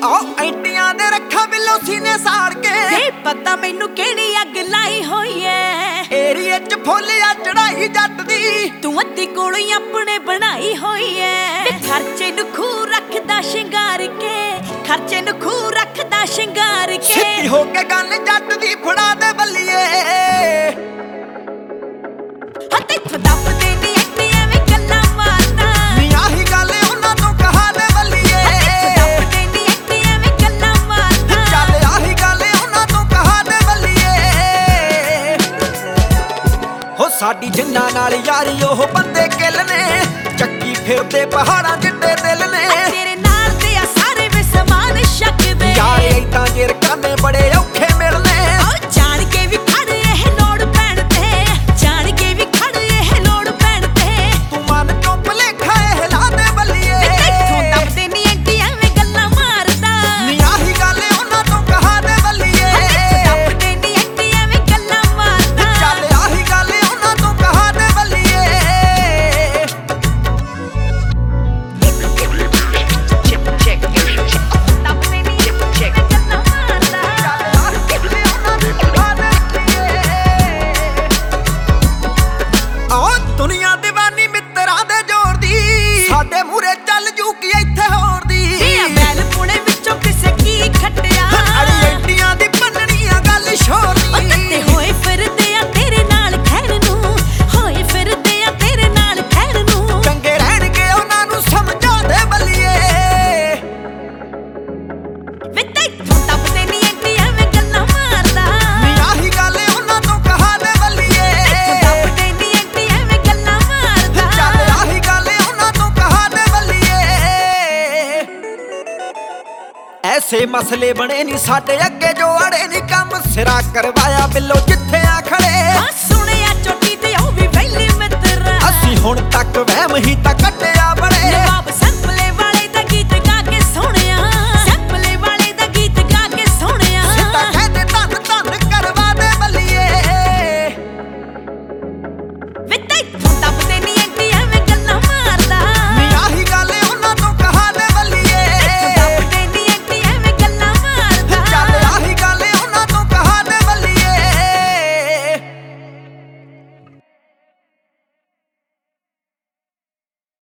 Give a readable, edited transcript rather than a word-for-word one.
ਆ ਐਂਟੀਆਂ ਦੇ ਰੱਖਾਂ ਬਿੱਲੋ ਸੀਨੇ ਸਾੜ ਕੇ ਤੇ ਪਤਾ ਮੈਨੂੰ ਕਿਹੜੀ ਅੱਗ ਲਾਈ ਹੋਈ ਐ ਏਰੀਏ ਚ ਫੁੱਲ ਆ ਚੜਾਈ ਜੱਟ ਦੀ ਤੂੰ ਅੱਧੀ ਕੋਲੋਂ ਹੀ ਆਪਣੇ ਬਣਾਈ ਹੋਈ ਐ ਤੇ ਖਰਚੇ ਨੂੰ ਖੂ ਰੱਖਦਾ ਸ਼ਿੰਗਾਰ ਕੇ ਖਰਚੇ ਨੂੰ ਖੂ ਰੱਖਦਾ ਸ਼ਿੰਗਾਰ ਕੇ ਸਿੱਧੀ ਹੋ ਕੇ ਗੱਲ ਜੱਟ ਦੀ ਫੜਾ ਦੇ ਬੱਲੀਏ ਹੱਥ ਇੱਥੋਂ ਦੱਬਦੇ ਨੀ ਐਕਟੇ ਐਵੇਂ ਗੱਲਾਂ ਮਾਰਦਾ ਨੀ ਆਹੀ ਗੱਲ ਉਹਨਾਂ ਤੋਂ ਕਹਾ ਦੇ ਬੱਲੀਏ ਦੱਬਦੇ ਨੀ ਐਕਟੇ ਐਵੇਂ ਗੱਲਾਂ ਮਾਰਦਾ ਚੱਲ ਆਹੀ ਗੱਲ ਉਹਨਾਂ ਤੋਂ ਕਹਾ ਦੇ ਬੱਲੀਏ ਹੋ ਸਾਡੀ ਜਿੰਨਾਂ ਨਾਲ ਯਾਰੀ ਉਹ ਬੰਦੇ ਕਿੱਲ ਨੇ ਚੱਕੀ ਫਿਰਦੇ ਪਹਾੜਾਂ ਜਿੱਡੇ ਦਿਲ ਨੇ ਤੇਰੇ ਨਾਲ ਤੇ ਆ ਸਾਰੇ ਵੇ ਸਮਾਨ ਸ਼ੱਕਦੇ ਯਾਰ ਏਦਾਂ ਜੇ ਰਕਾਨੇ ਬੜੇ ਔਖੇ ਮਿਲਨੇ ਜਾਣ ਕੇ ਵੀ ਖੜ ਇਹ ਲੋੜ ਪੈਣ ਤੇ ਜਾਣ ਕੇ ਵੀ ਖੜ ਇਹ ਲੋੜ ਪੈਣ ਤੇ ਤੂੰ ਮਨ ਚੋਂ ਭੁਲੇਖਾ ਇਹ ਲਾ ਦੇ ਬੱਲੀਏ ਤੂੰ ਦੱਬਦੇ ਨੀ ਐਂਟੀ ਐਵੇਂ ਗੱਲਾਂ ਮਾਰਦਾ ਨੀ ਆਹੀ ਗੱਲ ਉਹਨਾਂ ਤੋਂ ਕਹਾ ਦੇ ਬੱਲੀਏ ਦੱਬਦੇ ਨੀ ਐਂਟੀ ਐਵੇਂ ਗੱਲਾਂ ਮਾਰਦਾ ਚੱਲ ਆਹੀ ਗੱਲ ਉਹਨਾਂ ਤੋਂ ਕਹਾ ਦੇ ਬੱਲੀਏ ਦੱਬਦੇ ਨੀ ਐਵੇਂ ਗੱਲਾਂ ਮਾਰਦਾ ਆ ਦੁਨੀਆ ਦੀਵਾਨੀ ਮਿੱਤਰਾਂ ਦੇ ਜ਼ੋਰ ਦੀ ਸਾਡੇ ਮੂਰੇ ਚੱਲ ਜੂ ਕੀ ਇੱਥੇ ਹੋਰ ਦੀ ਇਹ ਬੈਲ ਪੁਣੇ ਵਿੱਚੋਂ ਕਿਸੇ ਕੀ ਖੱਟਿਆ ਅੜੀ ਐਂਟੀਆਂ ਦੀ ਪੰਨਣੀਆਂ ਗੱਲ ਸ਼ੋਰ ਦੀ ਤੇ ਹੋਏ ਫਿਰਦੇ ਆ ਤੇਰੇ ਨਾਲ ਖੈਰ ਨੂੰ ਹੋਏ ਫਿਰਦੇ ਆ ਤੇਰੇ ਨਾਲ ਖੈਰ ਨੂੰ ਚੰਗੇ ਰਹਿਣਗੇ ਉਹਨਾਂ ਨੂੰ ਸਮਝਾ ਦੇ ਬੱਲੀਏ ਵੇ ਤੈਥੋਂ ਦੱਬਦੇ ਨੀ ਐਂਟੀ ਐਵੇਂ ਗੱਲਾਂ ਮਾਰਦਾ ਨੀ ਆਹੀ ਗੱਲ ਉਹਨਾਂ ਤੋਂ ਕਹਾ ਦੇ ਬੱਲੀਏ ਦੱਬਦੇ ਨੀ ਐਂਟੀ ਐਵੇਂ ਗੱਲਾਂ ਮਾਰਦਾ ਚੱਲ ਆਹੀ ਗੱਲ ਉਹਨਾਂ ਤੋਂ ਕਹਾ ਦੇ ਬੱਲੀਏ ਐਸੇ ਮਸਲੇ ਬਣੇ ਨਹੀਂ ਸਾਡੇ ਅੱਗੇ ਜੋ ਅੜੇ ਨਹੀਂ ਕੰਮ ਸਿਰਾ ਕਰਵਾਇਆ ਬਿੱਲੋ